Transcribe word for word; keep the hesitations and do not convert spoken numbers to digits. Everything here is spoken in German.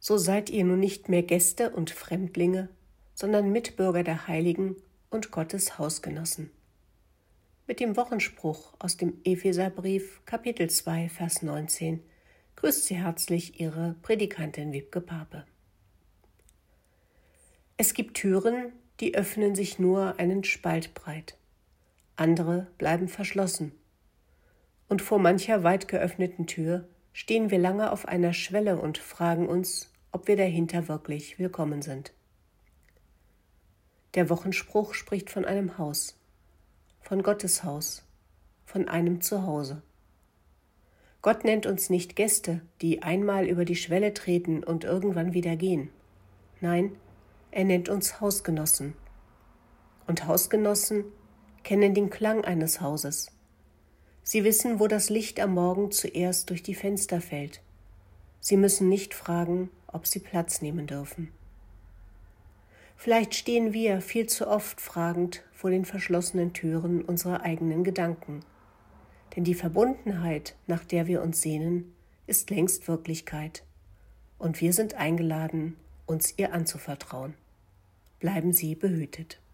So seid ihr nun nicht mehr Gäste und Fremdlinge, sondern Mitbürger der Heiligen und Gottes Hausgenossen. Mit dem Wochenspruch aus dem Epheserbrief, Kapitel zwei, Vers neunzehn, grüßt Sie herzlich Ihre Predikantin Wiebke Pape. Es gibt Türen, die öffnen sich nur einen Spalt breit. Andere bleiben verschlossen. Und vor mancher weit geöffneten Tür stehen wir lange auf einer Schwelle und fragen uns, ob wir dahinter wirklich willkommen sind. Der Wochenspruch spricht von einem Haus, von Gottes Haus, von einem Zuhause. Gott nennt uns nicht Gäste, die einmal über die Schwelle treten und irgendwann wieder gehen. Nein, er nennt uns Hausgenossen. Und Hausgenossen kennen den Klang eines Hauses. Sie wissen, wo das Licht am Morgen zuerst durch die Fenster fällt. Sie müssen nicht fragen, ob sie Platz nehmen dürfen. Vielleicht stehen wir viel zu oft fragend vor den verschlossenen Türen unserer eigenen Gedanken. Denn die Verbundenheit, nach der wir uns sehnen, ist längst Wirklichkeit. Und wir sind eingeladen, uns ihr anzuvertrauen. Bleiben Sie behütet.